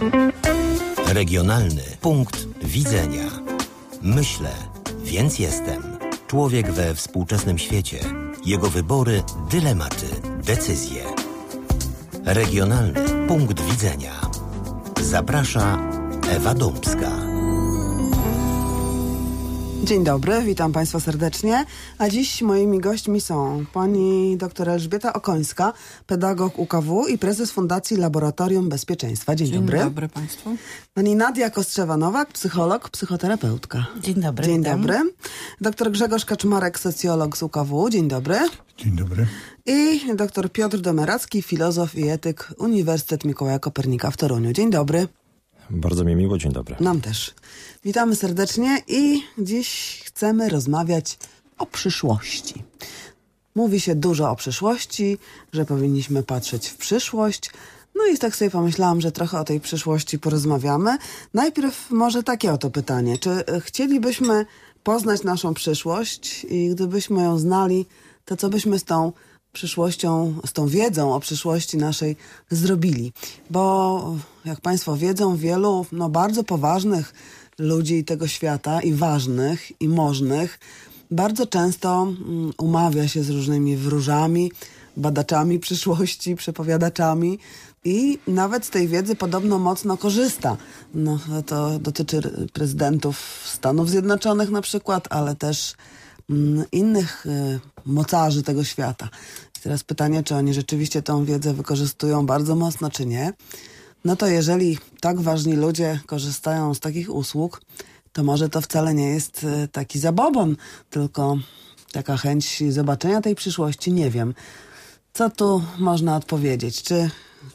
Regionalny punkt widzenia. Myślę, więc jestem. Człowiek we współczesnym świecie. Jego wybory, dylematy, decyzje. Regionalny punkt widzenia. Zaprasza Ewa Dąbska. Dzień dobry, witam Państwa serdecznie. A dziś moimi gośćmi są pani dr Elżbieta Okońska, pedagog UKW i prezes Fundacji Laboratorium Bezpieczeństwa. Dzień dobry. Dzień dobry Państwu. Pani Nadia Kostrzewa-Nowak, psycholog, psychoterapeutka. Dzień dobry. Dzień witam. dobry. Dr Grzegorz Kaczmarek, socjolog z UKW. Dzień dobry. Dzień dobry. I dr Piotr Domeracki, filozof i etyk, Uniwersytet Mikołaja Kopernika w Toruniu. Dzień dobry. Bardzo mi miło, dzień dobry. Nam też. Witamy serdecznie i dziś chcemy rozmawiać o przyszłości. Mówi się dużo o przyszłości, że powinniśmy patrzeć w przyszłość. No i tak sobie pomyślałam, że trochę o tej przyszłości porozmawiamy. Najpierw może takie oto pytanie. Czy chcielibyśmy poznać naszą przyszłość i gdybyśmy ją znali, to co byśmy z tą przyszłością, z tą wiedzą o przyszłości naszej zrobili? Bo jak Państwo wiedzą, wielu bardzo poważnych ludzi tego świata i ważnych, i możnych bardzo często umawia się z różnymi wróżami, badaczami przyszłości, przepowiadaczami i nawet z tej wiedzy podobno mocno korzysta. No, to dotyczy prezydentów Stanów Zjednoczonych na przykład, ale też innych mocarzy tego świata. I teraz pytanie, czy oni rzeczywiście tą wiedzę wykorzystują bardzo mocno, czy nie. No to jeżeli tak ważni ludzie korzystają z takich usług, to może to wcale nie jest taki zabobon, tylko taka chęć zobaczenia tej przyszłości. Nie wiem. Co tu można odpowiedzieć? Czy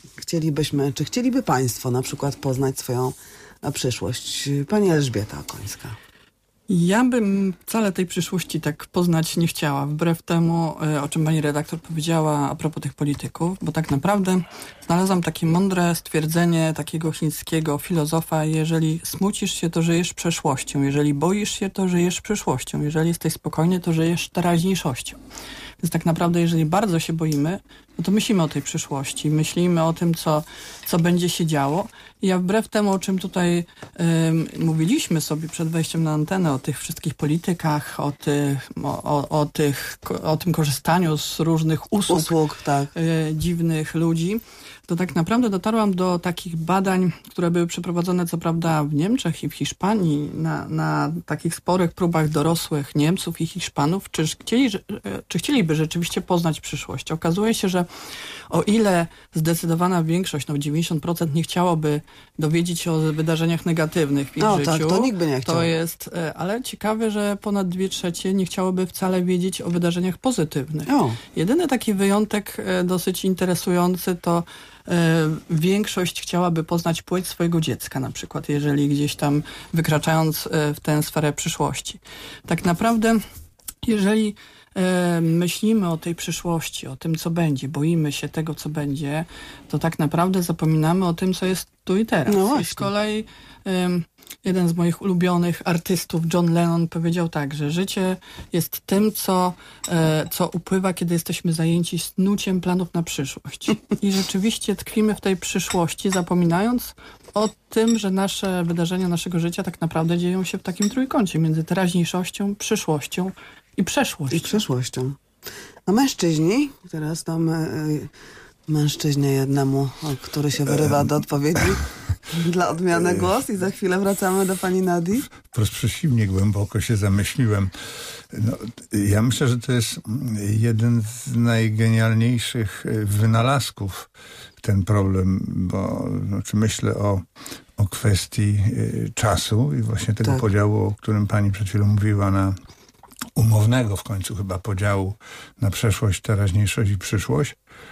chcieliby Państwo na przykład poznać swoją przyszłość? Pani Elżbieta Okońska. Ja bym wcale tej przyszłości tak poznać nie chciała, wbrew temu, o czym pani redaktor powiedziała a propos tych polityków, bo tak naprawdę znalazłam takie mądre stwierdzenie takiego chińskiego filozofa: jeżeli smucisz się, to żyjesz przeszłością, jeżeli boisz się, to żyjesz przyszłością, jeżeli jesteś spokojny, to żyjesz teraźniejszością. Więc tak naprawdę, jeżeli bardzo się boimy, no to myślimy o tej przyszłości, myślimy o tym, co będzie się działo. I ja wbrew temu, o czym tutaj mówiliśmy sobie przed wejściem na antenę, o tych wszystkich politykach, o tym korzystaniu z różnych usług tak. Dziwnych ludzi, to tak naprawdę dotarłam do takich badań, które były przeprowadzone co prawda w Niemczech i w Hiszpanii na takich sporych próbach dorosłych Niemców i Hiszpanów, czy chcieliby rzeczywiście poznać przyszłość. Okazuje się, że o ile zdecydowana większość, 90% nie chciałoby dowiedzieć się o wydarzeniach negatywnych w ich życiu. Tak, to nikt by nie chciał. To jest, ale ciekawe, że ponad 2/3 nie chciałoby wcale wiedzieć o wydarzeniach pozytywnych. Jedyny taki wyjątek dosyć interesujący to większość chciałaby poznać płeć swojego dziecka na przykład, jeżeli gdzieś tam wykraczając w tę sferę przyszłości. Tak naprawdę, jeżeli myślimy o tej przyszłości, o tym, co będzie, boimy się tego, co będzie, to tak naprawdę zapominamy o tym, co jest tu i teraz. No i z kolei jeden z moich ulubionych artystów, John Lennon, powiedział tak, że życie jest tym, co upływa, kiedy jesteśmy zajęci snuciem planów na przyszłość. I rzeczywiście tkwimy w tej przyszłości, zapominając o tym, że nasze wydarzenia naszego życia tak naprawdę dzieją się w takim trójkącie między teraźniejszością, przyszłością i przeszłością. A mężczyźni, teraz tam mężczyźnie jednemu, który się wyrywa do odpowiedzi, dla odmiany głos i za chwilę wracamy do pani Nadii. Wprost przeciwnie, głęboko się zamyśliłem. Ja myślę, że to jest jeden z najgenialniejszych wynalazków, ten problem, bo myślę o kwestii czasu i właśnie tego podziału, o którym pani przed chwilą mówiła, na umownego w końcu chyba podziału na przeszłość, teraźniejszość i przyszłość.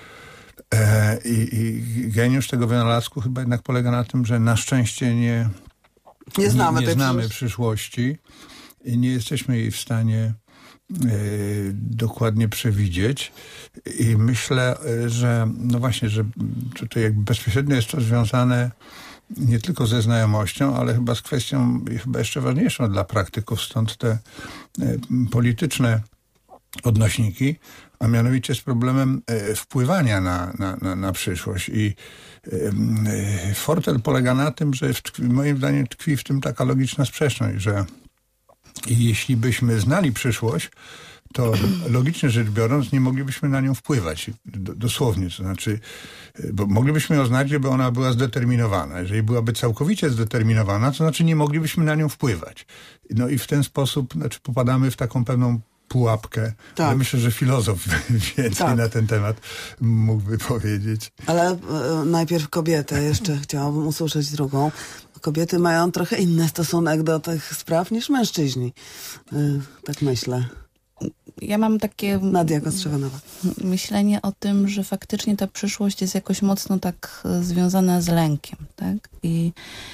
I geniusz tego wynalazku chyba jednak polega na tym, że na szczęście nie znamy przyszłości i nie jesteśmy jej w stanie dokładnie przewidzieć. I myślę, że że tutaj jakby bezpośrednio jest to związane nie tylko ze znajomością, ale chyba z kwestią chyba jeszcze ważniejszą dla praktyków, stąd te polityczne odnośniki, a mianowicie z problemem wpływania na przyszłość. I fortel polega na tym, że moim zdaniem tkwi w tym taka logiczna sprzeczność, że jeśli byśmy znali przyszłość, to logicznie rzecz biorąc nie moglibyśmy na nią wpływać. Dosłownie, to znaczy, bo moglibyśmy ją znać, gdyby ona była zdeterminowana. Jeżeli byłaby całkowicie zdeterminowana, to znaczy nie moglibyśmy na nią wpływać. No i w ten sposób popadamy w taką pewną pułapkę. Tak. Ale myślę, że filozof więcej na ten temat mógłby powiedzieć. Ale najpierw kobietę jeszcze chciałabym usłyszeć drugą. Kobiety mają trochę inny stosunek do tych spraw niż mężczyźni. Tak myślę. Ja mam takie Nadia Kostrzewanowa. myślenie o tym, że faktycznie ta przyszłość jest jakoś mocno tak związana z lękiem, tak? I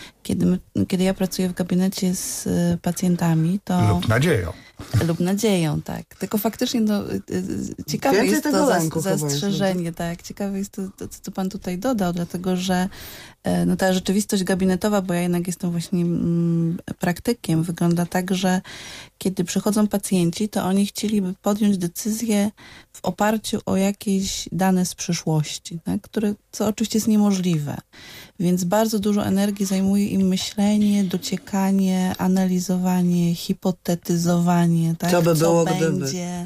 kiedy ja pracuję w gabinecie z pacjentami, to... Lub nadzieją, tak. Tylko faktycznie ciekawe więcej jest tego to zastrzeżenie, tak. Ciekawe jest to, co pan tutaj dodał, dlatego że ta rzeczywistość gabinetowa, bo ja jednak jestem właśnie praktykiem, wygląda tak, że kiedy przychodzą pacjenci, to oni chcieliby podjąć decyzję w oparciu o jakieś dane z przyszłości, tak? Co oczywiście jest niemożliwe. Więc bardzo dużo energii zajmuje im myślenie, dociekanie, analizowanie, hipotetyzowanie, tak? Co by było, będzie,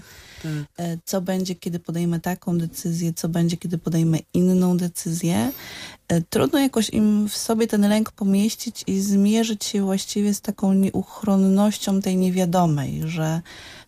co będzie, kiedy podejmę taką decyzję, co będzie, kiedy podejmę inną decyzję. Trudno jakoś im w sobie ten lęk pomieścić i zmierzyć się właściwie z taką nieuchronnością tej niewiadomej, że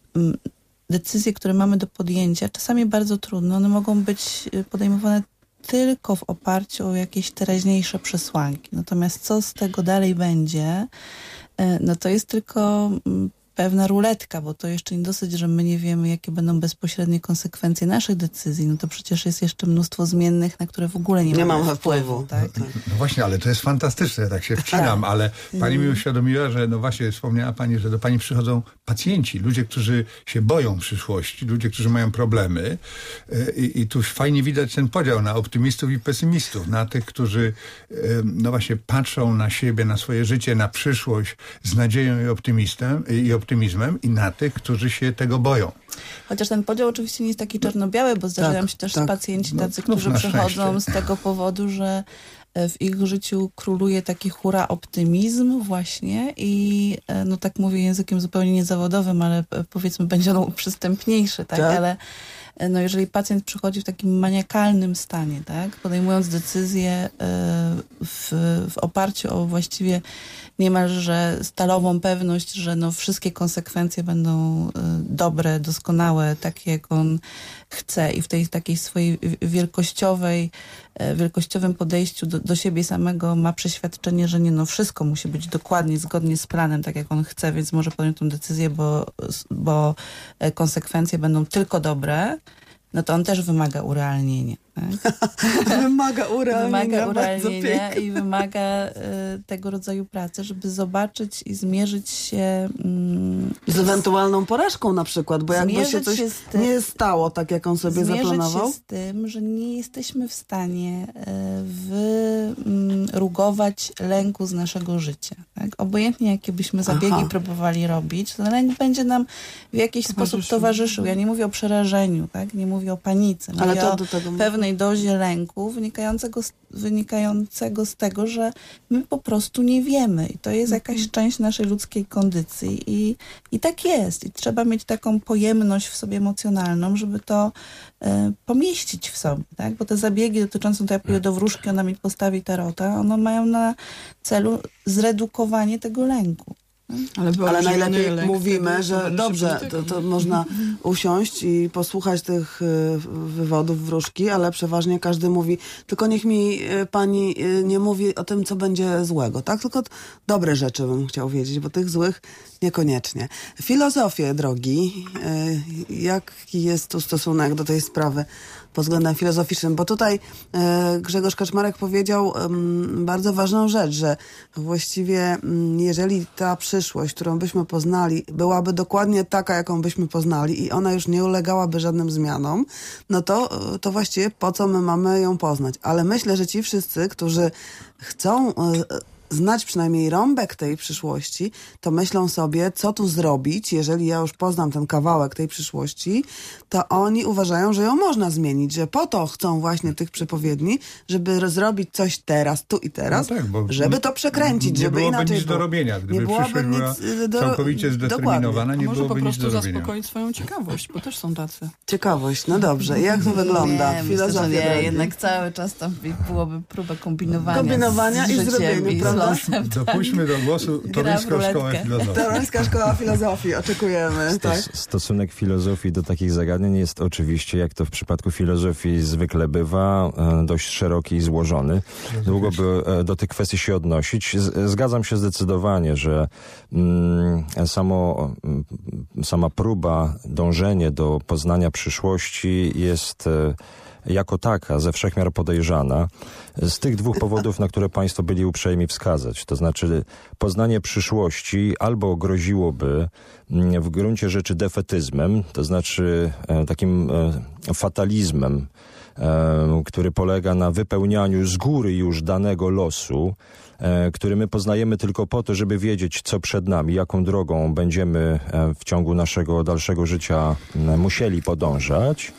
decyzje, które mamy do podjęcia, czasami bardzo trudne, one mogą być podejmowane tylko w oparciu o jakieś teraźniejsze przesłanki. Natomiast co z tego dalej będzie, no to jest tylko pewna ruletka, bo to jeszcze nie dosyć, że my nie wiemy, jakie będą bezpośrednie konsekwencje naszych decyzji, no to przecież jest jeszcze mnóstwo zmiennych, na które w ogóle nie mamy wpływu. Tak? No właśnie, ale to jest fantastyczne, ja tak się wcinam, ale pani mi uświadomiła, że no właśnie wspomniała pani, że do pani przychodzą pacjenci, ludzie, którzy się boją przyszłości, ludzie, którzy mają problemy i tu fajnie widać ten podział na optymistów i pesymistów, na tych, którzy no właśnie patrzą na siebie, na swoje życie, na przyszłość z nadzieją i optymizmem i na tych, którzy się tego boją. Chociaż ten podział oczywiście nie jest taki czarno-biały, bo zdarzają się też pacjenci tacy, którzy przychodzą z tego powodu, że w ich życiu króluje taki hura optymizm właśnie i no tak mówię językiem zupełnie niezawodowym, ale powiedzmy będzie on przystępniejszy, tak? Ale no jeżeli pacjent przychodzi w takim maniakalnym stanie, tak? Podejmując decyzję w oparciu o właściwie niemalże stalową pewność, że no wszystkie konsekwencje będą dobre, doskonałe, takie jak on chce i w tej takiej swojej wielkościowym podejściu do siebie samego ma przeświadczenie, że nie, no wszystko musi być dokładnie, zgodnie z planem, tak jak on chce, więc może podjąć tę decyzję, bo konsekwencje będą tylko dobre, no to on też wymaga urealnienia. Tak? Wymaga urealnienia i wymaga tego rodzaju pracy, żeby zobaczyć i zmierzyć się z ewentualną porażką na przykład, bo jakby się coś nie stało tak, jak on sobie zaplanował. Zmierzyć się z tym, że nie jesteśmy w stanie wyrugować lęku z naszego życia. Tak? Obojętnie jakie byśmy zabiegi próbowali robić, to lęk będzie nam w jakiś sposób towarzyszył. Ja nie mówię o przerażeniu, tak? Nie mówię o panice. Mówię o pewnej dozie lęku wynikającego z tego, że my po prostu nie wiemy. I to jest jakaś część naszej ludzkiej kondycji. I tak jest. I trzeba mieć taką pojemność w sobie emocjonalną, żeby to pomieścić w sobie. Tak? Bo te zabiegi dotyczące, to ja pójdę do wróżki, ona mi postawi tarota, one mają na celu zredukowanie tego lęku. Ale najlepiej mówimy, że dobrze, to można usiąść i posłuchać tych wywodów wróżki, ale przeważnie każdy mówi, tylko niech mi pani nie mówi o tym, co będzie złego, tak? Tylko dobre rzeczy bym chciał wiedzieć, bo tych złych niekoniecznie. Filozofię, drogi, jaki jest tu stosunek do tej sprawy pod względem filozoficznym? Bo tutaj Grzegorz Kaczmarek powiedział bardzo ważną rzecz, że właściwie jeżeli ta przyszłość, którą byśmy poznali, byłaby dokładnie taka, jaką byśmy poznali i ona już nie ulegałaby żadnym zmianom, no to właściwie po co my mamy ją poznać? Ale myślę, że ci wszyscy, którzy chcą znać przynajmniej rąbek tej przyszłości, to myślą sobie, co tu zrobić. Jeżeli ja już poznam ten kawałek tej przyszłości, to oni uważają, że ją można zmienić, że po to chcą właśnie tych przepowiedni, żeby zrobić coś teraz, tu i teraz, żeby to przekręcić, żeby byłoby inaczej nic do robienia. Gdyby przyszłość była całkowicie zdeterminowana, nie może byłoby po nic do prostu robienia. zaspokoić swoją ciekawość, bo też są tacy. Ciekawość, no dobrze. Jak to wygląda? Nie, myślę, że Filozofia nie. drogi. Jednak cały czas tam byłoby próba kombinowania Kombinowania z i życiem zrobienia, i z prawda? losem. Dopuśćmy do głosu Toruńską Szkołę Filozofii. Toruńska Szkoła Filozofii, oczekujemy. Tak? Stosunek filozofii do takich zagadnień jest oczywiście, jak to w przypadku filozofii zwykle bywa, dość szeroki i złożony. Długo by do tych kwestii się odnosić. Zgadzam się zdecydowanie, że sama próba, dążenie do poznania przyszłości jest jako taka ze wszechmiar podejrzana z tych dwóch powodów, na które państwo byli uprzejmi wskazać. To znaczy poznanie przyszłości albo groziłoby w gruncie rzeczy defetyzmem, to znaczy takim fatalizmem, który polega na wypełnianiu z góry już danego losu, który my poznajemy tylko po to, żeby wiedzieć, co przed nami, jaką drogą będziemy w ciągu naszego dalszego życia musieli podążać.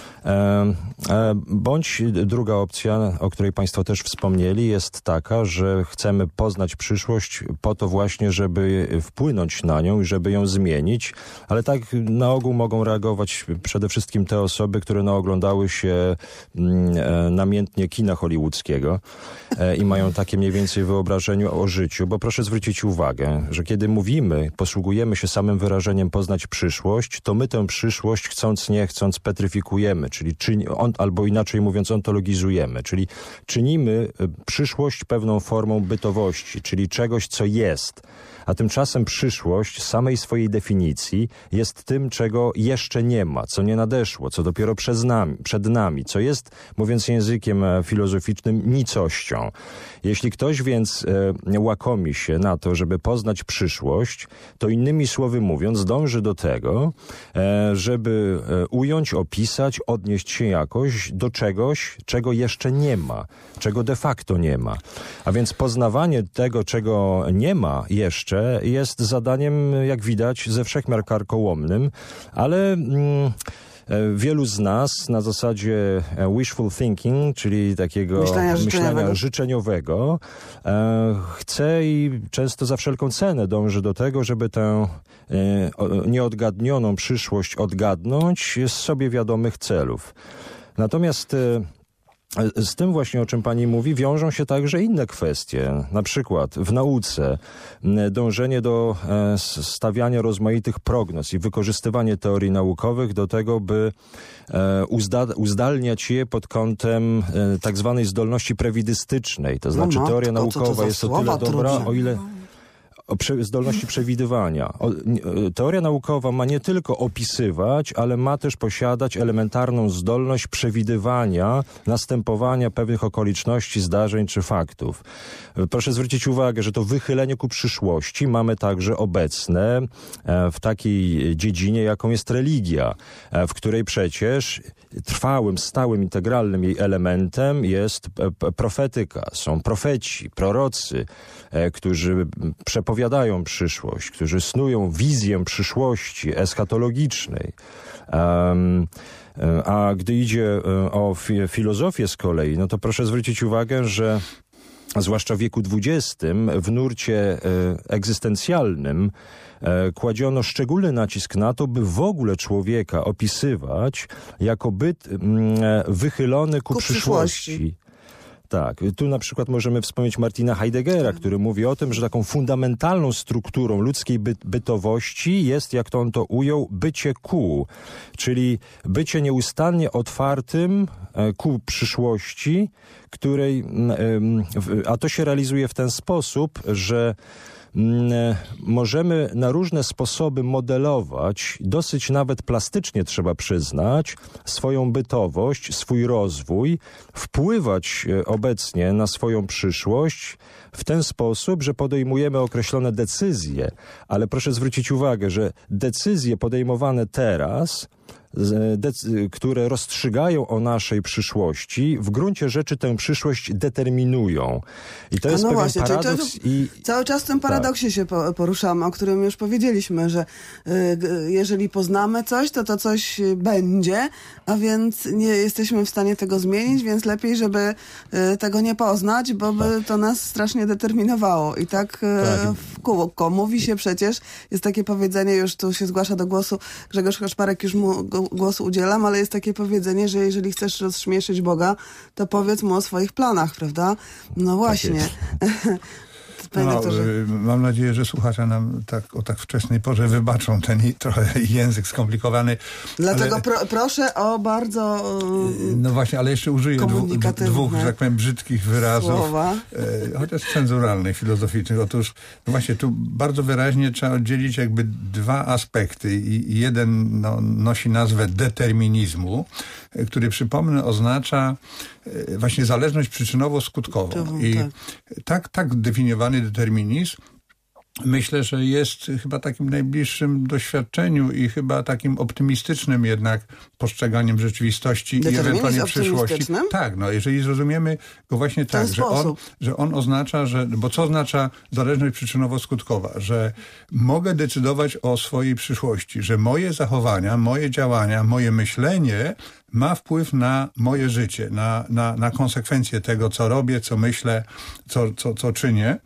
Bądź druga opcja, o której państwo też wspomnieli, jest taka, że chcemy poznać przyszłość po to właśnie, żeby wpłynąć na nią i żeby ją zmienić, ale tak na ogół mogą reagować przede wszystkim te osoby, które naoglądały się namiętnie kina hollywoodzkiego i mają takie mniej więcej wyobrażenie o życiu, bo proszę zwrócić uwagę, że kiedy mówimy, posługujemy się samym wyrażeniem poznać przyszłość, to my tę przyszłość chcąc nie chcąc petryfikujemy, czyli albo inaczej mówiąc ontologizujemy, czyli czynimy przyszłość pewną formą bytowości, czyli czegoś, co jest. A tymczasem przyszłość samej swojej definicji jest tym, czego jeszcze nie ma, co nie nadeszło, co dopiero przed nami, co jest, mówiąc językiem filozoficznym, nicością. Jeśli ktoś więc łakomi się na to, żeby poznać przyszłość, to innymi słowy mówiąc dąży do tego, żeby ująć, opisać, odnieść się jakoś do czegoś, czego jeszcze nie ma, czego de facto nie ma. A więc poznawanie tego, czego nie ma jeszcze, jest zadaniem, jak widać, ze wszechmiar karkołomnym, ale wielu z nas na zasadzie wishful thinking, czyli takiego myślenia życzeniowego, chce i często za wszelką cenę dąży do tego, żeby tę nieodgadnioną przyszłość odgadnąć z sobie wiadomych celów. Natomiast z tym właśnie, o czym pani mówi, wiążą się także inne kwestie. Na przykład w nauce dążenie do stawiania rozmaitych prognoz i wykorzystywanie teorii naukowych do tego, by uzdalniać je pod kątem tak zwanej zdolności prewidystycznej. To znaczy teoria naukowa jest o tyle dobra, o ile zdolności przewidywania. Teoria naukowa ma nie tylko opisywać, ale ma też posiadać elementarną zdolność przewidywania, następowania pewnych okoliczności, zdarzeń czy faktów. Proszę zwrócić uwagę, że to wychylenie ku przyszłości mamy także obecne w takiej dziedzinie, jaką jest religia, w której przecież trwałym, stałym, integralnym jej elementem jest profetyka. Są profeci, prorocy, którzy przepowiadają przyszłość, którzy snują wizję przyszłości eschatologicznej. A gdy idzie o filozofię z kolei, no to proszę zwrócić uwagę, że zwłaszcza w wieku XX w nurcie egzystencjalnym kładziono szczególny nacisk na to, by w ogóle człowieka opisywać jako byt wychylony ku przyszłości. Tak, tu na przykład możemy wspomnieć Martina Heideggera, który mówi o tym, że taką fundamentalną strukturą ludzkiej bytowości jest, jak to on to ujął, bycie ku, czyli bycie nieustannie otwartym ku przyszłości, a to się realizuje w ten sposób, że możemy na różne sposoby modelować, dosyć nawet plastycznie trzeba przyznać, swoją bytowość, swój rozwój, wpływać obecnie na swoją przyszłość w ten sposób, że podejmujemy określone decyzje, ale proszę zwrócić uwagę, że decyzje podejmowane teraz które rozstrzygają o naszej przyszłości, w gruncie rzeczy tę przyszłość determinują. I to jest pewien właśnie, paradoks. Cały czas w tym paradoksie się poruszamy, o którym już powiedzieliśmy, że jeżeli poznamy coś, to coś będzie, a więc nie jesteśmy w stanie tego zmienić, więc lepiej, żeby tego nie poznać, bo by to nas strasznie determinowało. I tak w kółko. Mówi się przecież, jest takie powiedzenie, już tu się zgłasza do głosu Grzegorz Kaszmarek, już mu głosu udzielam, ale jest takie powiedzenie, że jeżeli chcesz rozśmieszyć Boga, to powiedz mu o swoich planach, prawda? No właśnie. Mam nadzieję, że słuchacze nam o tak wczesnej porze wybaczą ten trochę język skomplikowany. Dlatego proszę o bardzo no właśnie, ale jeszcze użyję dwóch, że tak powiem, brzydkich wyrazów. Słowa. Chociaż cenzuralnych, filozoficznych. Otóż no właśnie tu bardzo wyraźnie trzeba oddzielić jakby dwa aspekty. I jeden nosi nazwę determinizmu, który, przypomnę, oznacza właśnie zależność przyczynowo-skutkową. I tak definiowany determinizm, myślę, że jest chyba takim najbliższym doświadczeniu i chyba takim optymistycznym jednak postrzeganiem rzeczywistości i ewentualnie przyszłości. Tak, jeżeli zrozumiemy go właśnie tak, że on oznacza, bo co oznacza zależność przyczynowo-skutkowa? Że mogę decydować o swojej przyszłości, że moje zachowania, moje działania, moje myślenie ma wpływ na moje życie, na konsekwencje tego, co robię, co myślę, co czynię.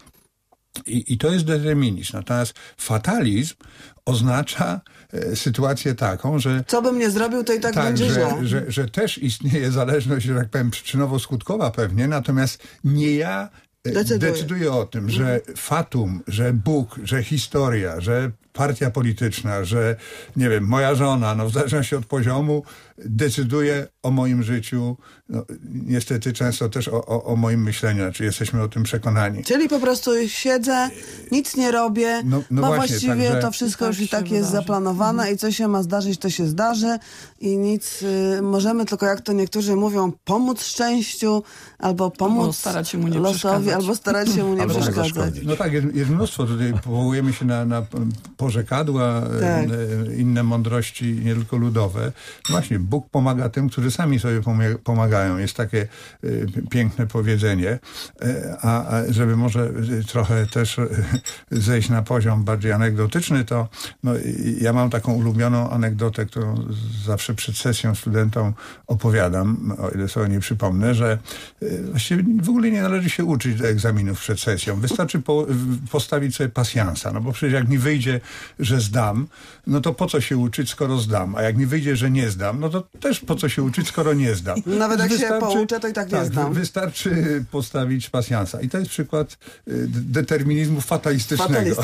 I to jest determinizm. Natomiast fatalizm oznacza sytuację taką, że... Co bym nie zrobił, to i tak będzie źle. Że też istnieje zależność, że tak powiem, przyczynowo-skutkowa pewnie, natomiast nie ja decyduję o tym, że fatum, że Bóg, że historia, że partia polityczna, że nie wiem, moja żona, w zależności od poziomu, decyduje o moim życiu, niestety często też o moim myśleniu, znaczy jesteśmy o tym przekonani. Czyli po prostu siedzę, nic nie robię, bo właśnie, właściwie także to wszystko już i tak jest zaplanowane i co się ma zdarzyć, to się zdarzy i nic, możemy tylko, jak to niektórzy mówią, pomóc szczęściu, albo pomóc starać się mu nie losowi, albo starać się mu nie przeszkadzać. No tak, jest mnóstwo, tutaj powołujemy się na porzekadła, inne mądrości, nie tylko ludowe. Właśnie, Bóg pomaga tym, którzy sami sobie pomagają. Jest takie piękne powiedzenie. A żeby może trochę też zejść na poziom bardziej anegdotyczny, to ja mam taką ulubioną anegdotę, którą zawsze przed sesją studentom opowiadam, o ile sobie nie przypomnę, że właściwie w ogóle nie należy się uczyć do egzaminów przed sesją. Wystarczy postawić sobie pasjansa, bo przecież jak mi wyjdzie, że zdam, to po co się uczyć, skoro zdam? A jak mi wyjdzie, że nie zdam, to też po co się uczyć, skoro nie zdam? Nawet jak się pouczę, to i tak nie zdam. Wystarczy postawić pasjansa. I to jest przykład determinizmu fatalistycznego.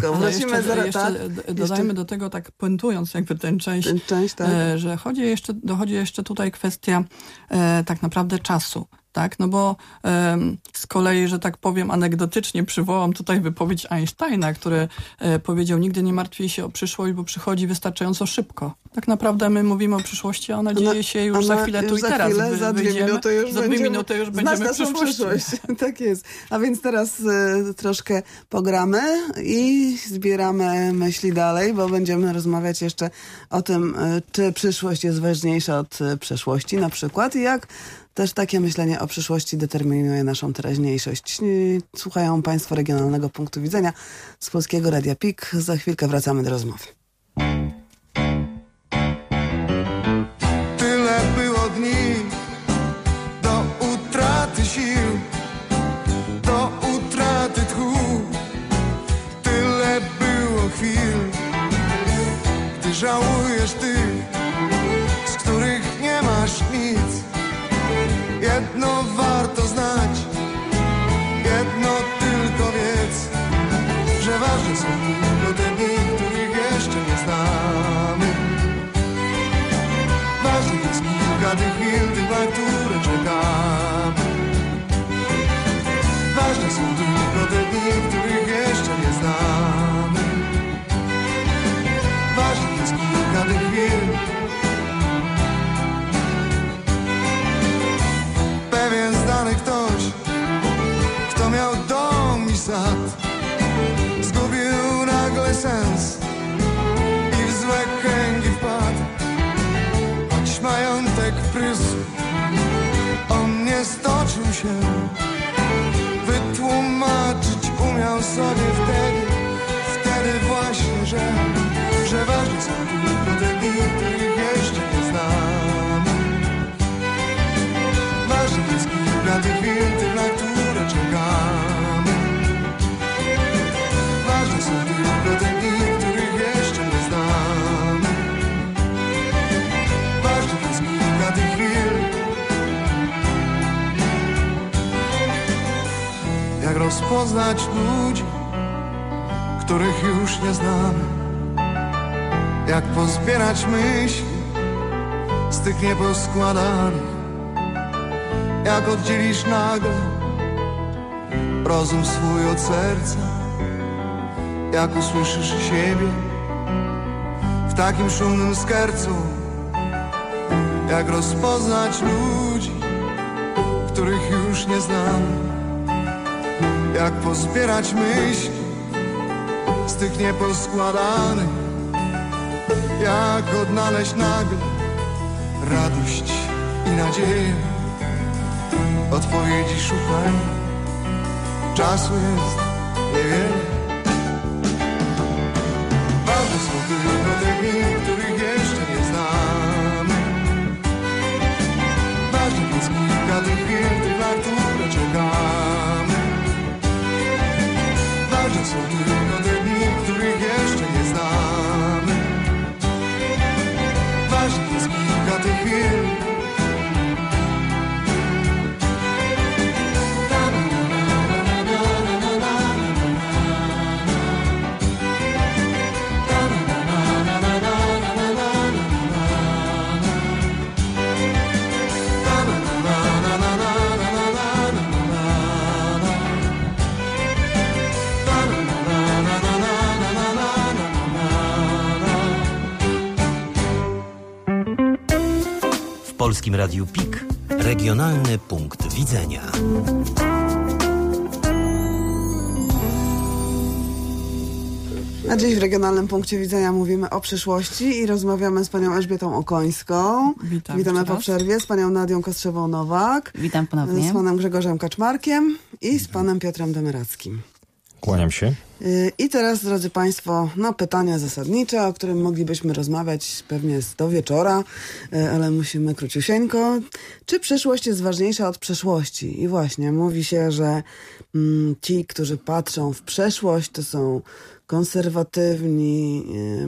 Dodajmy do tego, tak puentując jakby tę część, że dochodzi jeszcze tutaj kwestia tak naprawdę czasu. Tak, bo z kolei, że tak powiem, anegdotycznie przywołam tutaj wypowiedź Einsteina, który powiedział: nigdy nie martwię się o przyszłość, bo przychodzi wystarczająco szybko. Tak naprawdę my mówimy o przyszłości, a ona dzieje się już za chwilę tu i teraz. Za 2 minuty już będziemy w przyszłość. Tak jest. A więc teraz troszkę pogramy i zbieramy myśli dalej, bo będziemy rozmawiać jeszcze o tym, czy przyszłość jest ważniejsza od przeszłości na przykład i jak też takie myślenie o przyszłości determinuje naszą teraźniejszość. Słuchają Państwo Regionalnego Punktu Widzenia z Polskiego Radia PIK. Za chwilkę wracamy do rozmowy. Tyle było dni do utraty sił, do utraty tchu. Tyle było chwil, gdy żałujesz tych, z których nie masz nic. Jedno warto znać, jedno tylko wiedz, że ważne są tylko te dni, których jeszcze nie znamy. Ważnych jest kilka tych chwil, tych, na które czekamy. Ważne są tylko te dni, których jeszcze nie znamy. Ważnych jest kilka tych chwil. Pewien znany ktoś, kto miał dom i sad, zgubił nagle sens i w złe kręgi wpadł. się wytłumaczyć umiał sobie wtedy właśnie, że ważne są tylko te dni, których jeszcze nie znam. Ważne jest kilka tych chwil, tych, na które czekamy. Ważne są tylko te dni, których jeszcze nie znam. Ważne jest kilka tych chwil. Jak rozpoznać ludzi, których już nie znamy? Jak pozbierać myśli z tych nieposkładanych? Jak oddzielisz nagle rozum swój od serca? Jak usłyszysz siebie w takim szumnym skercu? Jak rozpoznać ludzi, których już nie znamy? Jak pozbierać myśli z tych nieposkładanych? Jak odnaleźć nagle radość i nadzieję? Odpowiedzi szukaj, czasu jest niewiele. Ważne są tylko te dni, których jeszcze nie znamy. Ważne jest kilka tych chwil, tych, na które czekamy. Ważne są tylko te dni, których jeszcze nie znamy. Ważne jest kilka tych chwil. W Polskim Radiu PIK regionalny punkt widzenia. A dziś w regionalnym punkcie widzenia mówimy o przyszłości i rozmawiamy z panią Elżbietą Okońską. Witamy po przerwie, z panią Nadią Kostrzewą-Nowak. Witam ponownie. Z panem Grzegorzem Kaczmarkiem i z panem Piotrem Demerackim. Kłaniam się. I teraz, drodzy państwo, pytania zasadnicze, o którym moglibyśmy rozmawiać pewnie do wieczora, ale musimy króciusieńko. Czy przyszłość jest ważniejsza od przeszłości? I właśnie, mówi się, że ci, którzy patrzą w przeszłość, to są konserwatywni,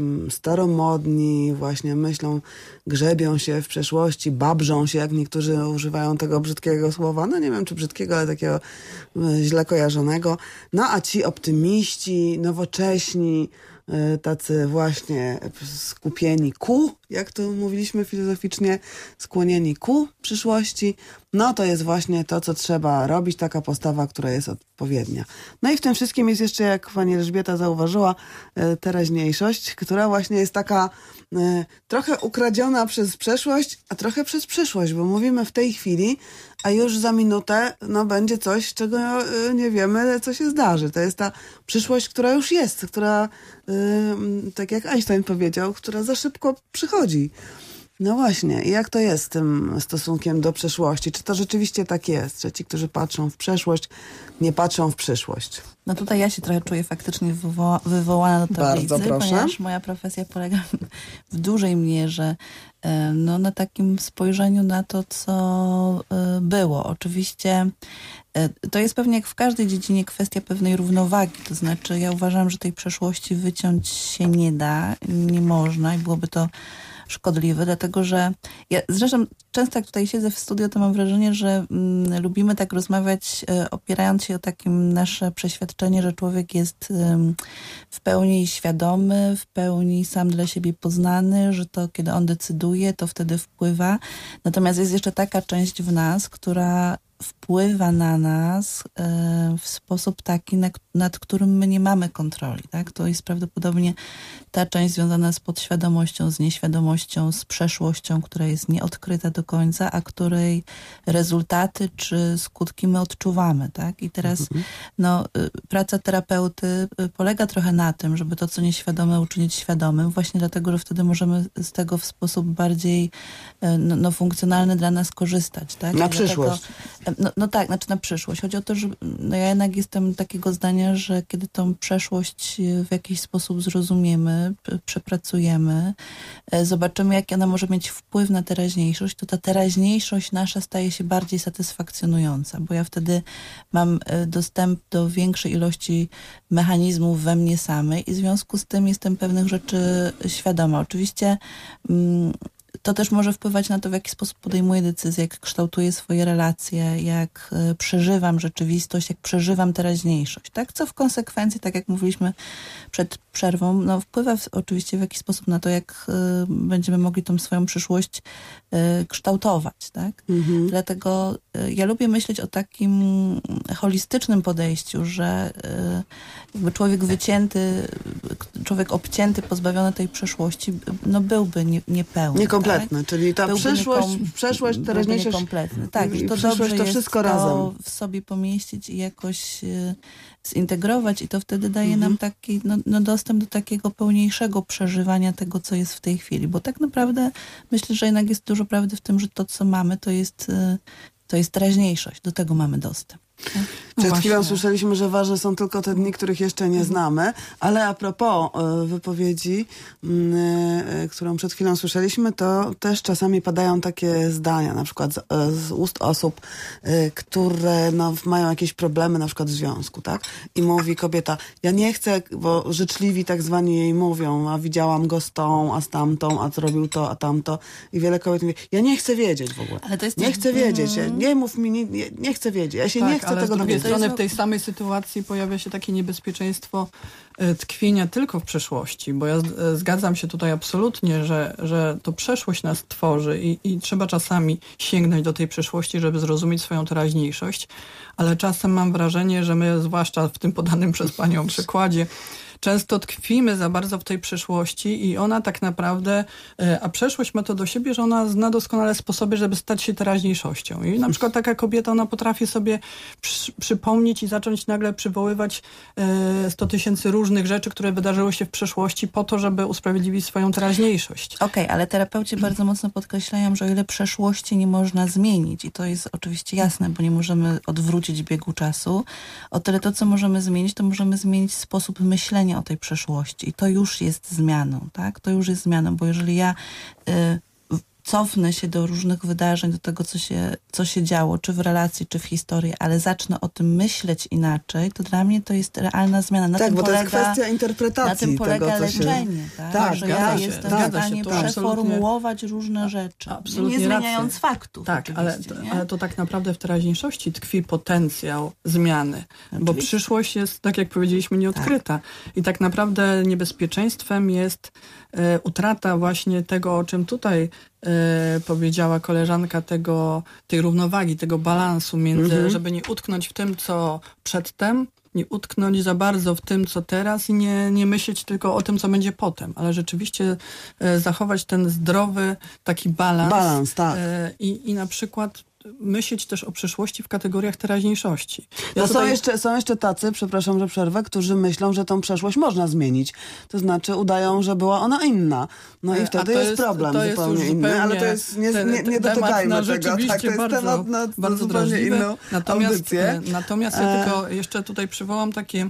staromodni, właśnie myślą, grzebią się w przeszłości, babrzą się, jak niektórzy używają tego brzydkiego słowa. No nie wiem, czy brzydkiego, ale takiego źle kojarzonego. No a ci optymiści, nowocześni, tacy właśnie skupieni ku, jak to mówiliśmy filozoficznie, skłonieni ku przyszłości, no to jest właśnie to, co trzeba robić, taka postawa, która jest odpowiednia. No i w tym wszystkim jest jeszcze, jak pani Elżbieta zauważyła, teraźniejszość, która właśnie jest taka trochę ukradziona przez przeszłość, a trochę przez przyszłość, bo mówimy w tej chwili, a już za minutę będzie coś, czego nie wiemy, co się zdarzy. To jest ta przyszłość, która już jest, która, tak jak Einstein powiedział, która za szybko przychodzi. No właśnie, i jak to jest z tym stosunkiem do przeszłości? Czy to rzeczywiście tak jest, że ci, którzy patrzą w przeszłość, nie patrzą w przyszłość? No tutaj ja się trochę czuję faktycznie wywołana do tablicy, bardzo proszę. Ponieważ moja profesja polega w dużej mierze na takim spojrzeniu na to, co było. Oczywiście to jest pewnie jak w każdej dziedzinie kwestia pewnej równowagi. To znaczy ja uważam, że tej przeszłości wyciąć się nie da, nie można i byłoby to szkodliwe, dlatego że ja zresztą często jak tutaj siedzę w studio, to mam wrażenie, że lubimy tak rozmawiać, opierając się o takim nasze przeświadczenie, że człowiek jest w pełni świadomy, w pełni sam dla siebie poznany, że to kiedy on decyduje, to wtedy wpływa. Natomiast jest jeszcze taka część w nas, która wpływa na nas w sposób taki, nad którym my nie mamy kontroli. Tak? To jest prawdopodobnie ta część związana z podświadomością, z nieświadomością, z przeszłością, która jest nieodkryta do końca, a której rezultaty czy skutki my odczuwamy. Tak? I teraz praca terapeuty polega trochę na tym, żeby to, co nieświadome, uczynić świadomym, właśnie dlatego, że wtedy możemy z tego w sposób bardziej funkcjonalny dla nas korzystać. Tak? Na przyszłość. No tak, znaczy na przyszłość. Chodzi o to, że ja jednak jestem takiego zdania, że kiedy tą przeszłość w jakiś sposób zrozumiemy, przepracujemy, zobaczymy, jaki ona może mieć wpływ na teraźniejszość, to ta teraźniejszość nasza staje się bardziej satysfakcjonująca, bo ja wtedy mam dostęp do większej ilości mechanizmów we mnie samej i w związku z tym jestem pewnych rzeczy świadoma. Oczywiście to też może wpływać na to, w jaki sposób podejmuję decyzje, jak kształtuję swoje relacje, jak przeżywam rzeczywistość, jak przeżywam teraźniejszość, tak? Co w konsekwencji, tak jak mówiliśmy przed przerwą, wpływa oczywiście w jakiś sposób na to, jak będziemy mogli tą swoją przyszłość kształtować, tak? Dlatego ja lubię myśleć o takim holistycznym podejściu, że jakby człowiek wycięty, człowiek obcięty, pozbawiony tej przeszłości, byłby niepełny. Niekompletny, tak? Czyli ta przeszłość, teraźniejszość... Niekompletny. Tak, że to dobrze to wszystko jest razem. to w sobie pomieścić i jakoś zintegrować i to wtedy daje nam taki dostęp do takiego pełniejszego przeżywania tego, co jest w tej chwili. Bo tak naprawdę myślę, że jednak jest dużo prawdy w tym, że to, co mamy, to jest teraźniejszość. Do tego mamy dostęp. Przed chwilą słyszeliśmy, że ważne są tylko te dni, których jeszcze nie znamy, ale a propos wypowiedzi, którą przed chwilą słyszeliśmy, to też czasami padają takie zdania, na przykład z ust osób, które mają jakieś problemy, na przykład w związku, tak? I mówi kobieta, ja nie chcę, bo życzliwi tak zwani jej mówią, a widziałam go z tą, a z tamtą, a zrobił to, a tamto. I wiele kobiet mówi, ja nie chcę wiedzieć w ogóle. Ale to jest nie chcę wiedzieć, nie mów mi, nie chcę wiedzieć, ja się nie chcę ale tego z drugiej dowiedzieć. strony w tej samej sytuacji pojawia się takie niebezpieczeństwo tkwienia tylko w przeszłości, bo ja zgadzam się tutaj absolutnie, że to przeszłość nas tworzy i trzeba czasami sięgnąć do tej przeszłości, żeby zrozumieć swoją teraźniejszość, ale czasem mam wrażenie, że my, zwłaszcza w tym podanym przez panią przykładzie, często tkwimy za bardzo w tej przeszłości i ona tak naprawdę, a przeszłość ma to do siebie, że ona zna doskonale sposoby, żeby stać się teraźniejszością. I na przykład taka kobieta, ona potrafi sobie przypomnieć i zacząć nagle przywoływać 100 000 różnych rzeczy, które wydarzyły się w przeszłości po to, żeby usprawiedliwić swoją teraźniejszość. Okej, ale terapeuci bardzo mocno podkreślają, że o ile przeszłości nie można zmienić i to jest oczywiście jasne, bo nie możemy odwrócić biegu czasu, o tyle to, co możemy zmienić, to możemy zmienić sposób myślenia o tej przeszłości. I to już jest zmianą, tak? To już jest zmianą, bo jeżeli ja cofnę się do różnych wydarzeń, do tego, co się działo, czy w relacji, czy w historii, ale zacznę o tym myśleć inaczej, to dla mnie to jest realna zmiana. Na tak, tym bo polega, to jest kwestia interpretacji. na tym polega tego, leczenie. Tak? Tak, że ja się, jestem w stanie przeformułować różne rzeczy. Nie zmieniając faktów. Tak, ale to tak naprawdę w teraźniejszości tkwi potencjał zmiany, bo przyszłość jest, tak jak powiedzieliśmy, nieodkryta. I tak naprawdę niebezpieczeństwem jest utrata właśnie tego, o czym tutaj powiedziała koleżanka, tej równowagi, tego balansu między, żeby nie utknąć w tym, co przedtem, nie utknąć za bardzo w tym, co teraz i nie myśleć tylko o tym, co będzie potem, ale rzeczywiście zachować ten zdrowy taki balans. Balans, tak. I na przykład myśleć też o przyszłości w kategoriach teraźniejszości. Są jeszcze tacy, przepraszam, że przerwę, którzy myślą, że tą przeszłość można zmienić. To znaczy udają, że była ona inna. No i wtedy jest problem zupełnie inny, ale to jest nie dotykajmy tego. Tak, to jest temat na bardzo zupełnie inną audycję. Natomiast ja tylko jeszcze tutaj przywołam takie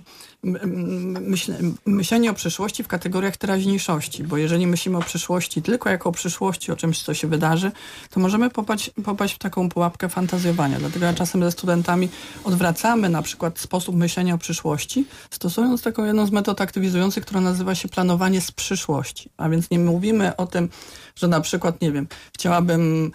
myślenie o przyszłości w kategoriach teraźniejszości, bo jeżeli myślimy o przyszłości tylko jako o przyszłości, o czymś, co się wydarzy, to możemy popaść w taką pułapkę fantazjowania. Dlatego ja czasem ze studentami odwracamy na przykład sposób myślenia o przyszłości, stosując taką jedną z metod aktywizujących, która nazywa się planowanie z przyszłości. A więc nie mówimy o tym, że na przykład, nie wiem, chciałabym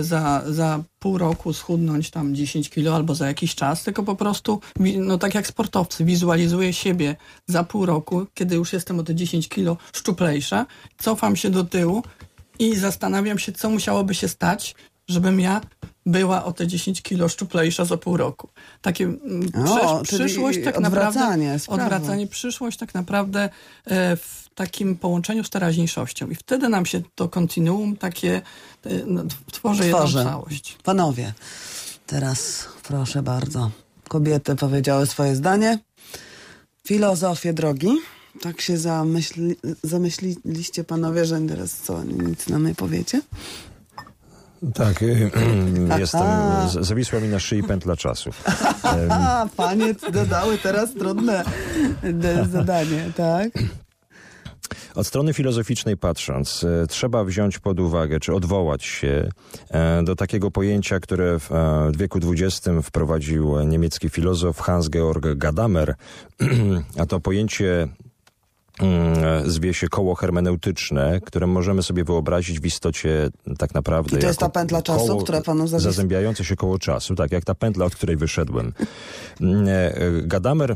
za pół roku schudnąć tam 10 kilo albo za jakiś czas, tylko po prostu, no tak jak sportowcy, wizualizuję siebie za pół roku, kiedy już jestem o te 10 kilo szczuplejsza, cofam się do tyłu i zastanawiam się, co musiałoby się stać, żebym ja była o te 10 kilo szczuplejsza za pół roku. Takie przyszłość tak naprawdę, odwracanie, przyszłość tak naprawdę w takim połączeniu z teraźniejszością. I wtedy nam się to kontinuum takie tworzy jedną całość. Panowie, teraz proszę bardzo. Kobiety powiedziały swoje zdanie. Filozofię drogi. Tak się zamyśliliście panowie, że teraz co, nic nam nie powiecie? Tak, jestem, zawisła mi na szyi pętla czasu. Panie dodały teraz trudne zadanie, tak? Od strony filozoficznej patrząc, trzeba wziąć pod uwagę, czy odwołać się do takiego pojęcia, które w wieku XX wprowadził niemiecki filozof Hans-Georg Gadamer, a to pojęcie zwie się koło hermeneutyczne, które możemy sobie wyobrazić w istocie tak naprawdę. I to jest ta pętla czasu, która panu zawisła? Zazębiające się koło czasu, tak, jak ta pętla, od której wyszedłem. Gadamer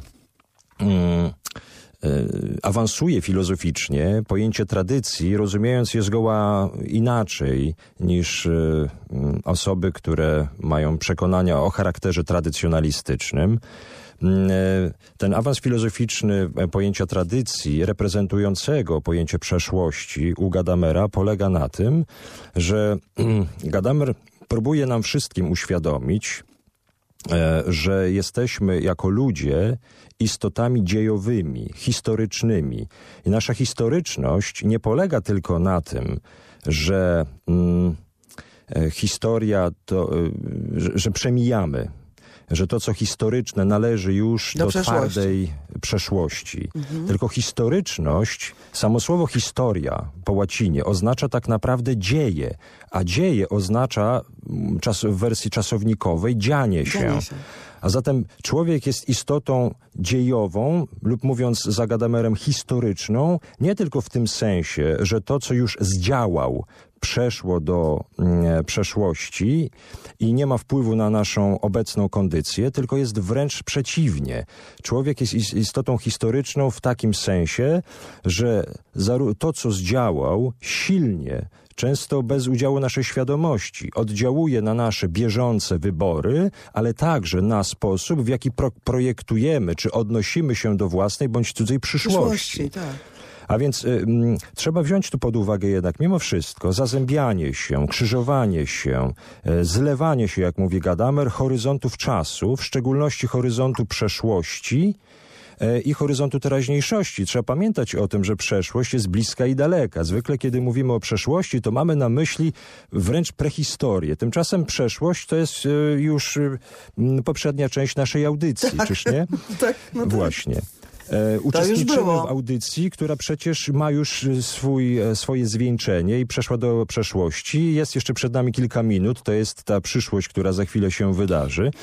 awansuje filozoficznie pojęcie tradycji, rozumiejąc je zgoła inaczej niż osoby, które mają przekonania o charakterze tradycjonalistycznym. Ten awans filozoficzny pojęcia tradycji, reprezentującego pojęcie przeszłości u Gadamera, polega na tym, że Gadamer próbuje nam wszystkim uświadomić, że jesteśmy jako ludzie istotami dziejowymi, historycznymi. I nasza historyczność nie polega tylko na tym, że historia to, że przemijamy, że to, co historyczne, należy już do twardej przeszłości. Tylko historyczność, samo słowo historia po łacinie oznacza tak naprawdę dzieje, a dzieje oznacza w wersji czasownikowej dzianie się. A zatem człowiek jest istotą dziejową lub mówiąc za Gadamerem historyczną, nie tylko w tym sensie, że to, co już zdziałał, przeszło do przeszłości i nie ma wpływu na naszą obecną kondycję, tylko jest wręcz przeciwnie. Człowiek jest istotą historyczną w takim sensie, że to, co zdziałał, silnie, często bez udziału naszej świadomości, oddziałuje na nasze bieżące wybory, ale także na sposób, w jaki projektujemy, czy odnosimy się do własnej bądź cudzej przyszłości. Tak. A więc trzeba wziąć tu pod uwagę jednak mimo wszystko zazębianie się, krzyżowanie się, zlewanie się, jak mówi Gadamer, horyzontów czasu, w szczególności horyzontu przeszłości i horyzontu teraźniejszości. Trzeba pamiętać o tym, że przeszłość jest bliska i daleka. Zwykle, kiedy mówimy o przeszłości, to mamy na myśli wręcz prehistorię. Tymczasem przeszłość to jest już poprzednia część naszej audycji, tak, czyż nie? Tak, no tak. Właśnie. Uczestniczymy w audycji, która przecież ma już swoje zwieńczenie i przeszła do przeszłości. Jest jeszcze przed nami kilka minut, to jest ta przyszłość, która za chwilę się wydarzy.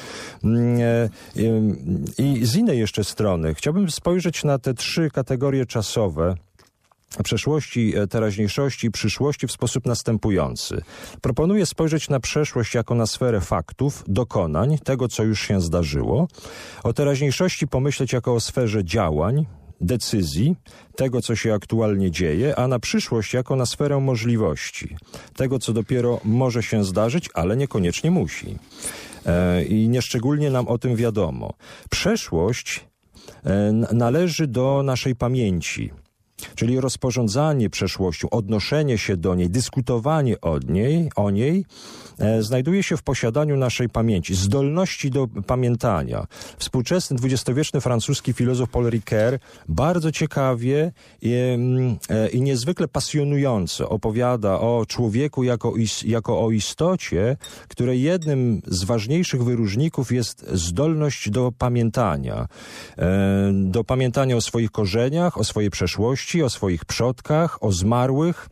I z innej jeszcze strony chciałbym spojrzeć na te 3 kategorie czasowe przeszłości, teraźniejszości i przyszłości w sposób następujący. Proponuję spojrzeć na przeszłość jako na sferę faktów, dokonań, tego, co już się zdarzyło. O teraźniejszości pomyśleć jako o sferze działań, decyzji, tego, co się aktualnie dzieje, a na przyszłość jako na sferę możliwości, tego, co dopiero może się zdarzyć, ale niekoniecznie musi. I nieszczególnie nam o tym wiadomo. Przeszłość należy do naszej pamięci. Czyli rozporządzanie przeszłością, odnoszenie się do niej, dyskutowanie o niej znajduje się w posiadaniu naszej pamięci, zdolności do pamiętania. Współczesny XX-wieczny francuski filozof Paul Ricoeur bardzo ciekawie i niezwykle pasjonująco opowiada o człowieku jako o istocie, której jednym z ważniejszych wyróżników jest zdolność do pamiętania o swoich korzeniach, o swojej przeszłości, o swoich przodkach, o zmarłych.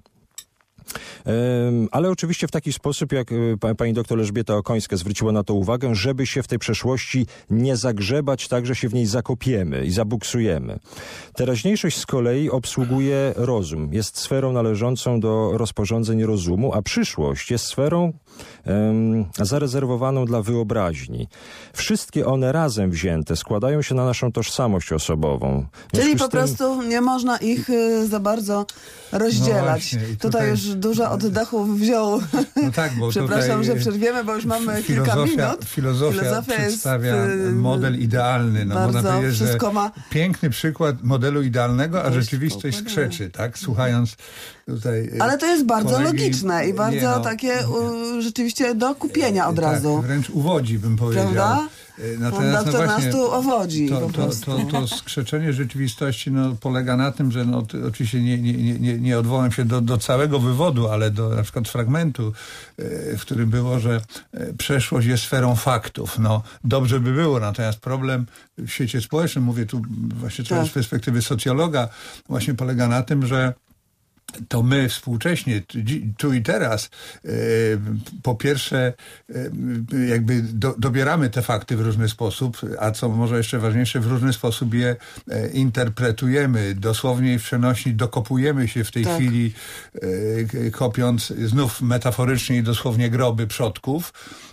Ale oczywiście w taki sposób, jak pani doktor Elżbieta Okońska zwróciła na to uwagę, żeby się w tej przeszłości nie zagrzebać, tak, że się w niej zakopiemy i zabuksujemy. Teraźniejszość z kolei obsługuje rozum, jest sferą należącą do rozporządzeń rozumu, a przyszłość jest sferą zarezerwowaną dla wyobraźni. Wszystkie one razem wzięte składają się na naszą tożsamość osobową. Czyli po prostu nie można ich za bardzo rozdzielać. No właśnie, tutaj już dużo oddechu wziął. No tak, bo przepraszam, że przerwiemy, bo już mamy kilka minut. Filozofia przedstawia model idealny. No, można powiedzieć, że piękny przykład modelu idealnego, a rzeczywistość skrzeczy, tak? Słuchając tutaj... Ale to jest bardzo logiczne i bardzo takie rzeczywiście do kupienia od razu. Tak, wręcz uwodzi, bym powiedział. Prawda? Dla 14 owodzi po prostu. To skrzeczenie rzeczywistości polega na tym, że oczywiście nie odwołam się do całego wywodu, ale do na przykład fragmentu, w którym było, że przeszłość jest sferą faktów. Dobrze by było, natomiast problem w świecie społecznym, mówię tu właśnie trochę z perspektywy socjologa, właśnie polega na tym, że to my współcześnie, tu i teraz, po pierwsze jakby dobieramy te fakty w różny sposób, a co może jeszcze ważniejsze, w różny sposób je interpretujemy, dosłownie i w przenośni dokopujemy się w tej chwili, kopiąc znów metaforycznie i dosłownie groby przodków.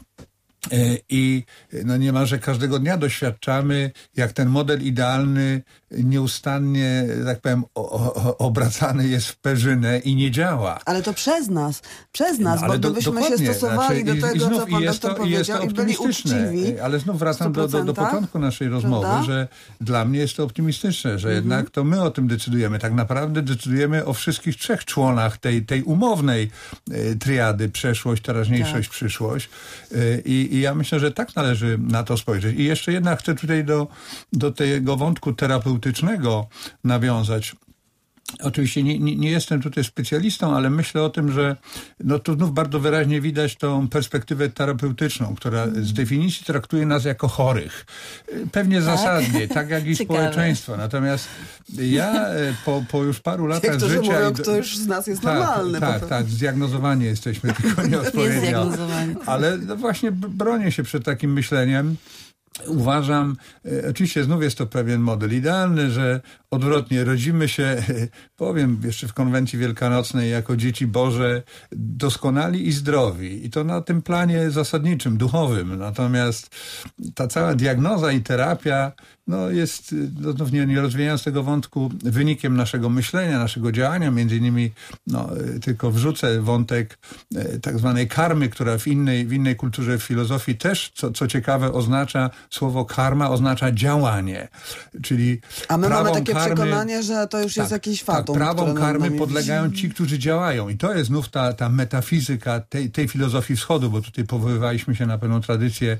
I niemalże każdego dnia doświadczamy, jak ten model idealny nieustannie, tak powiem, obracany jest w perzynę i nie działa. Ale to przez nas, bo gdybyśmy się stosowali do tego, co pan doktor powiedział i byli uczciwi. Ale znów wracam do początku naszej rozmowy, że dla mnie jest to optymistyczne, że jednak to my o tym decydujemy. Tak naprawdę decydujemy o wszystkich 3 członach tej umownej triady: przeszłość, teraźniejszość, przyszłość. I ja myślę, że tak należy na to spojrzeć. I jeszcze jednak chcę tutaj do tego wątku terapeutycznego nawiązać. Oczywiście nie jestem tutaj specjalistą, ale myślę o tym, że tu znów bardzo wyraźnie widać tą perspektywę terapeutyczną, która z definicji traktuje nas jako chorych. Pewnie zasadnie, tak jak i społeczeństwo. Natomiast ja po już paru latach życia... mówią, kto już z nas jest normalny. Tak, zdiagnozowani jesteśmy, tylko nieodpowiednio. Ale właśnie bronię się przed takim myśleniem. Uważam, oczywiście znów jest to pewien model idealny, że odwrotnie, rodzimy się, powiem jeszcze w konwencji wielkanocnej, jako dzieci Boże, doskonali i zdrowi. I to na tym planie zasadniczym, duchowym. Natomiast ta cała diagnoza i terapia jest, nie rozwijając tego wątku, wynikiem naszego myślenia, naszego działania. Między innymi tylko wrzucę wątek tak zwanej karmy, która w innej kulturze, w filozofii też, co ciekawe, słowo karma oznacza działanie. Czyli a my mamy takie przekonanie, że to już jest jakiś fatum. Prawom karmy podlegają ci, którzy działają. I to jest znów ta metafizyka tej filozofii wschodu, bo tutaj powoływaliśmy się na pewną tradycję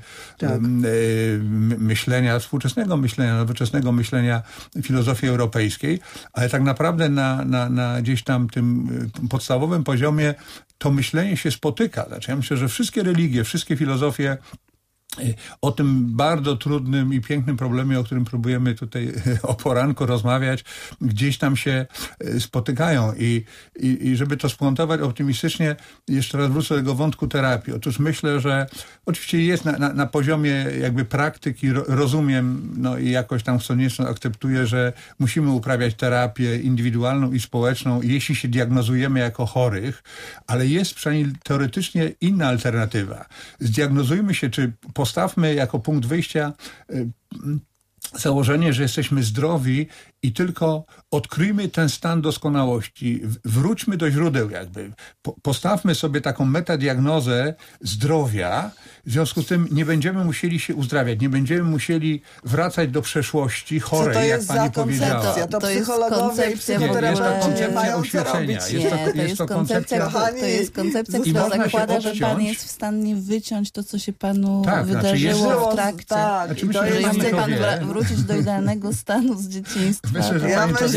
myślenia, współczesnego myślenia, nowoczesnego myślenia filozofii europejskiej, ale tak naprawdę na gdzieś tam tym podstawowym poziomie to myślenie się spotyka. Znaczy, ja myślę, że wszystkie religie, wszystkie filozofie o tym bardzo trudnym i pięknym problemie, o którym próbujemy tutaj o poranku rozmawiać, gdzieś tam się spotykają. I żeby to spuentować optymistycznie, jeszcze raz wrócę do tego wątku terapii. Otóż myślę, że oczywiście jest na poziomie jakby praktyki, rozumiem, i jakoś tam konieczno akceptuję, że musimy uprawiać terapię indywidualną i społeczną, jeśli się diagnozujemy jako chorych, ale jest przynajmniej teoretycznie inna alternatywa. Zdiagnozujmy się, czy postawmy jako punkt wyjścia założenie, że jesteśmy zdrowi i tylko odkryjmy ten stan doskonałości. Wróćmy do źródeł jakby. Postawmy sobie taką metadiagnozę zdrowia. W związku z tym nie będziemy musieli się uzdrawiać. Nie będziemy musieli wracać do przeszłości chorej, jak pani powiedziała. To psychologowie i psychoterapeuci nie mają co robić. Jest to koncepcja, która zakłada, że pan jest w stanie wyciąć to, co się panu wydarzyło w trakcie. Że chce pan wrócić do idealnego stanu z dzieciństwa. Myślę, że ja myślę,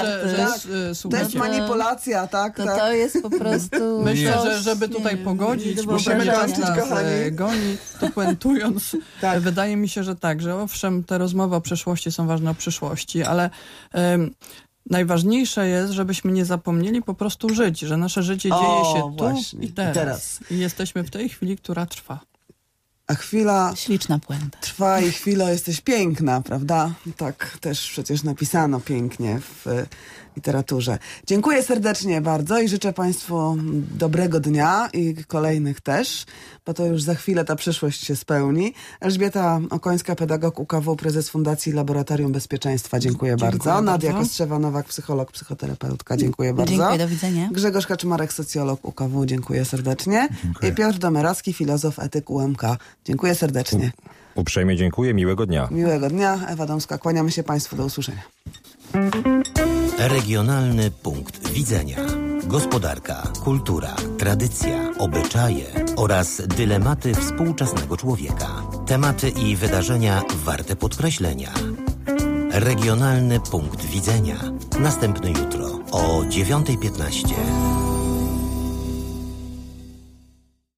to jest manipulacja, tak? To jest po prostu... Myślę, że żeby tutaj pogodzić, bo czas nas goni, to puentując, wydaje mi się, że tak, że owszem, te rozmowy o przeszłości są ważne o przyszłości, ale najważniejsze jest, żebyśmy nie zapomnieli po prostu żyć, że nasze życie dzieje się tu i teraz. I jesteśmy w tej chwili, która trwa. A chwila śliczna puenta. Trwa i chwila jesteś piękna, prawda? Tak też przecież napisano pięknie w literaturze. Dziękuję serdecznie bardzo i życzę Państwu dobrego dnia i kolejnych też, bo to już za chwilę ta przyszłość się spełni. Elżbieta Okońska, pedagog UKW, prezes Fundacji Laboratorium Bezpieczeństwa. Dziękuję bardzo. Nadia Kostrzewa-Nowak, psycholog, psychoterapeutka. Dziękuję bardzo. Dziękuję, do widzenia. Grzegorz Kaczmarek, socjolog UKW. Dziękuję serdecznie. Dziękuję. I Piotr Domeracki, filozof, etyk UMK. Dziękuję serdecznie. Uprzejmie dziękuję, miłego dnia. Miłego dnia. Ewa Domska, kłaniamy się Państwu, do usłyszenia. Regionalny punkt widzenia. Gospodarka, kultura, tradycja, obyczaje oraz dylematy współczesnego człowieka. Tematy i wydarzenia warte podkreślenia. Regionalny punkt widzenia. Następny jutro o 9:15.